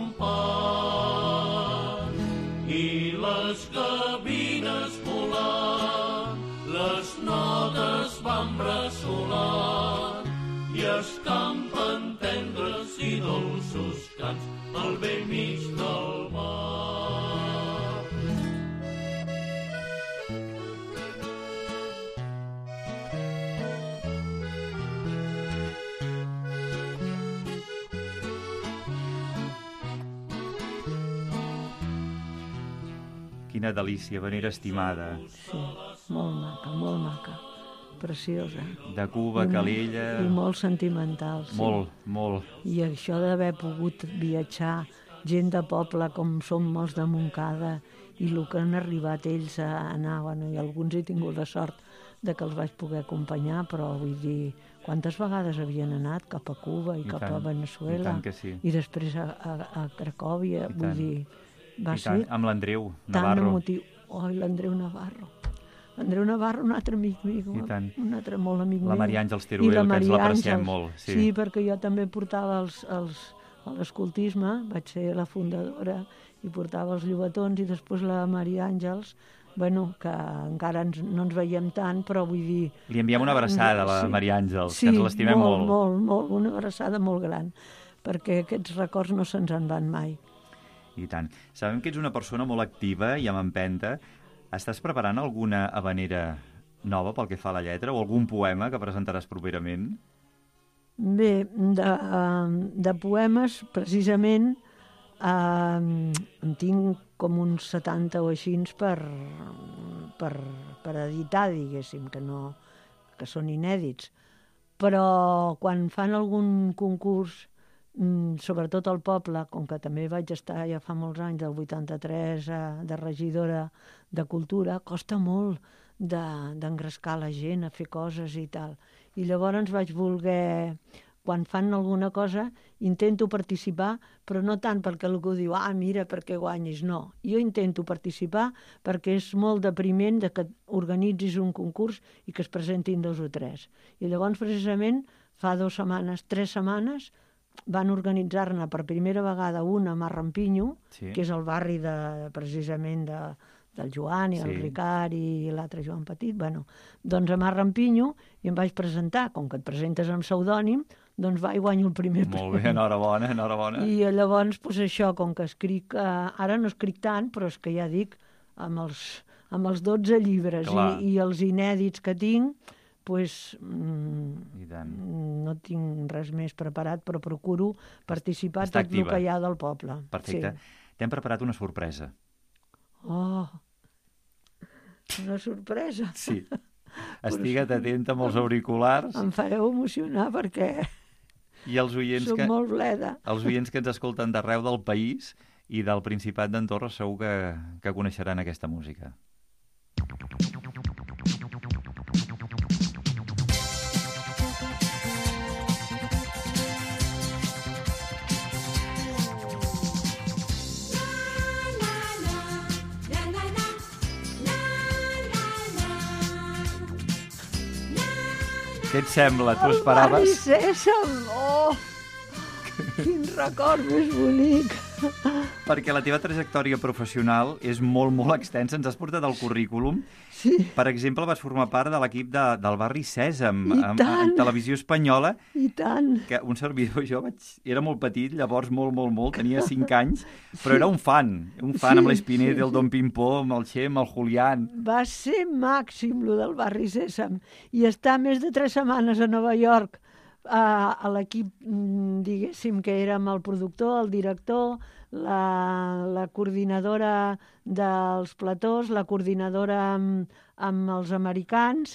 compàs, i les gavines volant, les notes van bressolant, i escampen tendres i dolços cants al vell mig del mar. Quina delícia, Havanera estimada. Sí, molt maca, molt maca. Preciosa. De Cuba, I, Calella... I molt sentimental, sí. Molt, molt. I això d'haver pogut viatjar, gent de poble com som molts de Montcada, i el que han arribat ells a anar, bueno, i alguns he tingut la sort de que els vaig poder acompanyar, però vull dir, quantes vegades havien anat cap a Cuba i, I cap tant, a Venezuela, i, sí. i després a, a, a Cracòvia, vull dir, va I ser tant, amb l'Andreu Navarro. Tan emotiu. Oh, l'Andreu Navarro. L'Andreu Navarro, un altre amic meu, un altre molt amic meu. La Maria Àngels Teruel, que ens l'apreciem molt. Sí. sí, perquè jo també portava els, els, l'escoltisme, vaig ser la fundadora i portava els llobatons, i després la Maria Àngels, bueno, que encara ens, no ens veiem tant, però vull dir... Li enviem una abraçada a la sí, Maria Àngels, sí, que ens l'estimem molt. Sí, molt, molt, una abraçada molt gran, perquè aquests records no se'ns en van mai. I tant. Sabem que ets una persona molt activa i amb empenta. Estàs preparant alguna havanera nova pel que fa a la lletra o algun poema que presentaràs properament? Bé, de, de poemes, precisament, eh, en tinc com uns setanta o així per, per, per editar, diguéssim, que, no, que són inèdits. Però quan fan algun concurs, sobretot al poble, com que també vaig estar ja fa molts anys, del vuitanta-tres, de regidora de cultura, costa molt d'engrescar la gent a fer coses i tal. I llavors vaig voler, quan fan alguna cosa, intento participar, però no tant perquè algú diu, ah, mira, perquè guanyis, no. Jo intento participar perquè és molt depriment de que organitzis un concurs i que es presentin dos o tres. I llavors, precisament, fa dues setmanes, tres setmanes, van organitzar-ne per primera vegada una a Marrampinyo, sí. que és el barri de, precisament de, del Joan i sí. el Ricard i l'altre Joan Petit. Bueno, doncs a Marrampinyo, i em vaig presentar, com que et presentes amb pseudònim, doncs va i guanyo el primer premi. Molt bé, enhorabona, enhorabona. I llavors, doncs això, com que escric, eh, ara no escric tant, però és que ja dic, amb els, amb els dotze llibres i, i els inèdits que tinc, pues, mm, no tinc res més preparat, però procuro participar Està tot activa. El que hi ha del poble. Perfecte. Sí. T'hem preparat una sorpresa. Oh, una sorpresa. Sí. Estigue't atenta amb els auriculars. Em fareu emocionar perquè I els oients soc que, molt bleda. Els oients que ens escolten d'arreu del país i del Principat d'Andorra segur que, que coneixeran aquesta música. Què et sembla? Tu El esperaves? barri Sèsam, oh! Quin record més bonic. Perquè la teva trajectòria professional és molt, molt extensa. Ens has portat el currículum. Sí. Per exemple, vas formar part de l'equip de, del barri Sèsam, I en, tant. en televisió espanyola, I tant. que un servidor, jo vaig, era molt petit, llavors molt, molt, molt, tenia cinc anys, però era un fan, un fan Sí, amb l'Espinete, sí, el Don Pimpó, amb el Xem, el Julián. Va ser màxim, lo del barri Sèsam. I estar més de tres setmanes a Nova York, a, a l'equip, mm, diguéssim, que érem el productor, el director, la, la coordinadora dels platós, la coordinadora amb, amb els americans,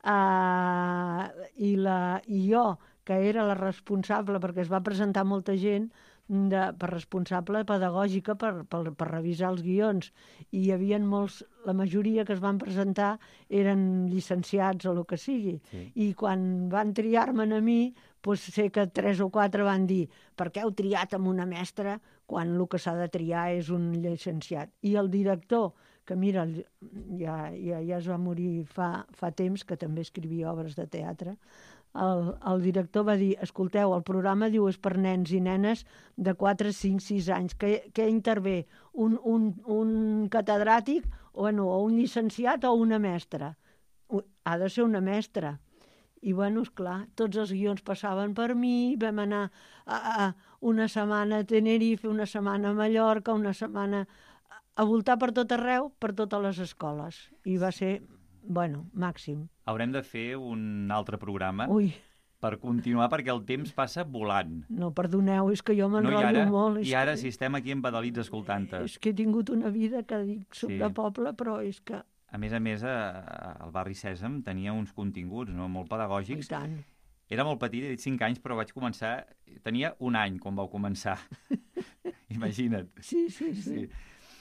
eh, i, la, i jo, que era la responsable, perquè es va presentar molta gent, de, per responsable pedagògica per, per, per revisar els guions. I hi havia molts, la majoria que es van presentar eren llicenciats o el que sigui. Sí. I quan van triar-me'n a mi, doncs sé que tres o quatre van dir per què heu triat amb una mestra quan el que s'ha de triar és un llicenciat. I el director, que mira, ja, ja, ja es va morir fa, fa temps, que també escrivia obres de teatre, el, el director va dir, escolteu, el programa diu és per nens i nenes de quatre, cinc, sis anys. Què, què intervé? Un, un, un catedràtic o, bueno, o un llicenciat o una mestra? Ha de ser una mestra. I, bueno, esclar, tots els guions passaven per mi, vam anar a, a una setmana a Tenerife, una setmana a Mallorca, una setmana a voltar per tot arreu, per totes les escoles. I va ser, bueno, màxim. Haurem de fer un altre programa Ui, per continuar, perquè el temps passa volant. no, perdoneu, és que jo No, i m'enrotllo ara, molt. És I ara que, si estem aquí embadalits escoltant-te. és que he tingut una vida que dic, soc Sí. de poble, però és que... A més a més, a, al barri Sèsam tenia uns continguts, no?, molt I pedagògics. tant. Era molt petit, he dit cinc anys, però vaig començar... Tenia un any quan vau començar. Imagina't. Sí, sí, sí. Sí.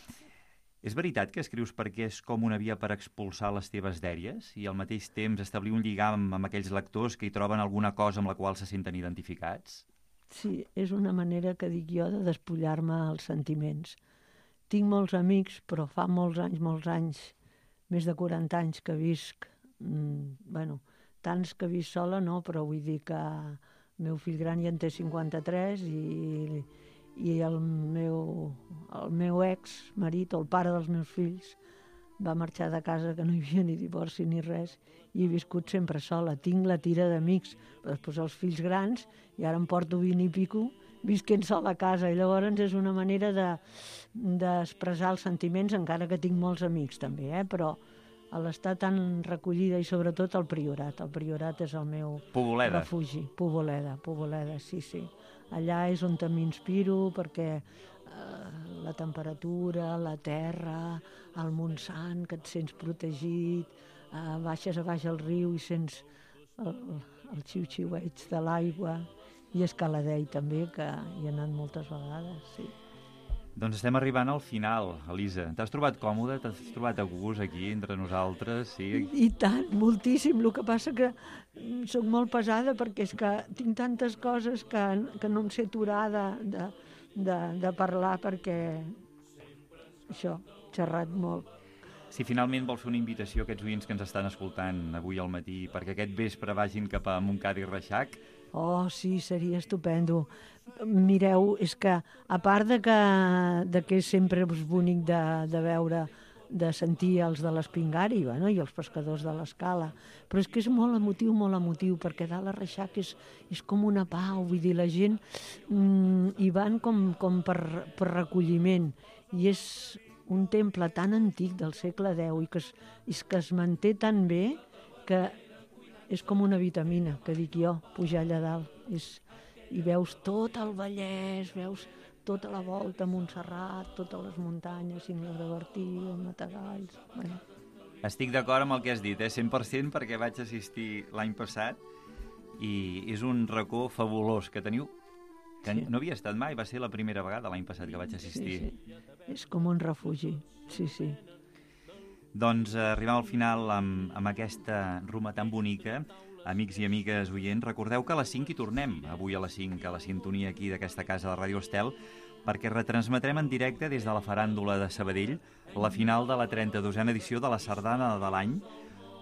És veritat que escrius perquè és com una via per expulsar les teves dèries i al mateix temps establir un lligam amb aquells lectors que hi troben alguna cosa amb la qual se senten identificats? Sí, és una manera que dic jo de despullar-me els sentiments. Tinc molts amics, però fa molts anys, molts anys, més de quaranta anys que visc, mm, bueno, tants que visc sola no, però vull dir que el meu fill gran ja en té cinquanta-tres i, i el meu, el meu ex-marit, o el pare dels meus fills, va marxar de casa, que no hi havia ni divorci ni res, i he viscut sempre sola. Tinc la tira d'amics, però després els fills grans, i ara em porto vint i pico, visquent sola a casa, i llavors és una manera de, d'expressar els sentiments, encara que tinc molts amics també, eh? Però a l'estar tan recollida, i sobretot al Priorat. El Priorat és el meu Poboleda. refugi. Poboleda, Poboleda, sí, sí. Allà és on m'inspiro, perquè eh, la temperatura, la terra, el Montsant, que et sents protegit, eh, baixes a baix al riu i sents el, el xiu-xiueig de l'aigua, i Escaladei també, que hi he anat moltes vegades, sí. Doncs estem arribant al final, Elisa. T'has trobat còmode? T'has trobat a gust aquí entre nosaltres? Sí? I tant, moltíssim. El que passa que sóc molt pesada perquè és que tinc tantes coses que, que no em sé aturar de, de, de, de parlar perquè això, he xerrat molt. Si finalment vols fer una invitació a aquests oients que ens estan escoltant avui al matí perquè aquest vespre vagin cap a Montcada i Reixac... Oh, sí, seria estupendo. Mireu, és que, a part de que, de que és sempre bonic de, de veure, de sentir els de l'Espingari, bueno, i els pescadors de l'Escala, però és que és molt emotiu, molt emotiu, perquè dalt a Reixac és, és com una pau, vull dir, la gent mm, hi van com, com per, per recolliment, i és un temple tan antic del segle deu i que es, és que es manté tan bé que és com una vitamina, que dic jo, pujar allà dalt. És, i veus tot el Vallès, veus tota la volta, Montserrat, totes les muntanyes, Cingle de Bertí, el Matagalls... Bueno. Estic d'acord amb el que has dit, eh? cent per cent, perquè vaig assistir l'any passat i és un racó fabulós que teniu, que sí. No havia estat mai, va ser la primera vegada l'any passat que vaig assistir. Sí, sí. És com un refugi, sí, sí. Doncs eh, arribem al final amb, amb aquesta ruma tan bonica. Amics i amigues oients, recordeu que a les cinc hi tornem, avui a les cinc, a la sintonia aquí d'aquesta casa de Ràdio Estel, perquè retransmetrem en directe des de la faràndula de Sabadell la final de la trenta-dosena edició de la Sardana de l'any,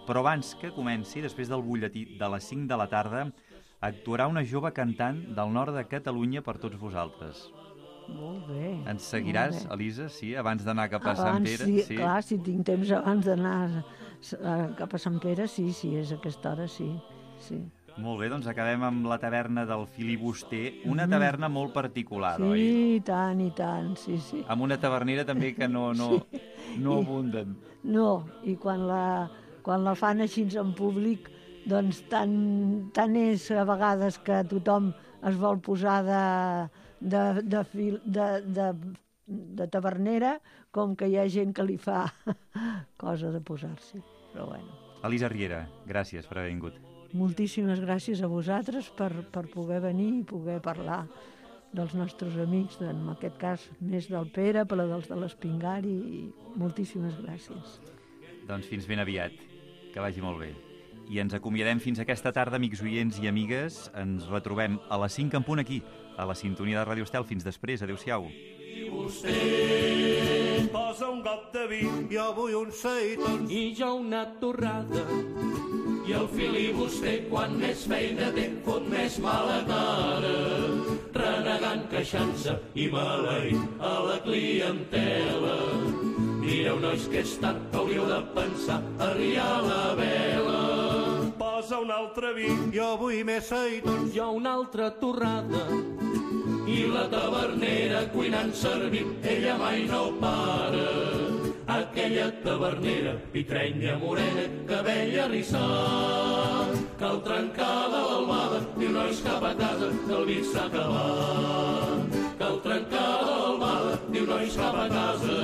Però abans que comenci, després del butlletí de les cinc de la tarda, actuarà una jove cantant del nord de Catalunya per tots vosaltres. Molt bé. Ens seguiràs, Elisa, sí, abans d'anar cap a Sant Pere? Sí, sí, clar, si tinc temps abans d'anar cap a Sant Pere, sí, sí, és a aquesta hora, sí, sí. Molt bé, doncs acabem amb la taverna del Filibuster, una taverna molt particular, sí, oi? Sí, i tant, i tant, sí, sí. Amb una tavernera també que no, no, sí. no abunden. No, i quan la, quan la fan així en públic, doncs tant, tant és a vegades que tothom es vol posar de, de, de, fil, de, de, de tavernera, com que hi ha gent que li fa cosa de posar-s'hi, però bueno. Elisa Riera, gràcies per haver vingut. Moltíssimes gràcies a vosaltres per, per poder venir i poder parlar dels nostres amics, en aquest cas més del Pere, però dels de l'Espingari, i moltíssimes gràcies. Doncs fins ben aviat, que vagi molt bé. I ens acomiadem fins aquesta tarda, amics oients i amigues. Ens retrobem a les cinc en punt aquí, a la sintonia de Ràdio Estel. Fins després, adéu-siau. I vostè posa un got de vi, jo vull un seitons i jo una torrada. I el Filibuster, quan més feina té, fot més mala cara, renegant, queixant-se i maleint a la clientela. Mireu, nois, que és tard, que hauríeu de pensar a riar la vela. Posa un altre vi, jo vull més seitons, jo una altra torrada. I la tavernera cuinant servint, ella mai no para. Aquella tavernera, pitrenya morena, cabell arrissat, cal trencar de l'albada, diu nois cap a casa, que el vi s'ha acabat. Cal trencar de l'albada, diu nois cap a casa,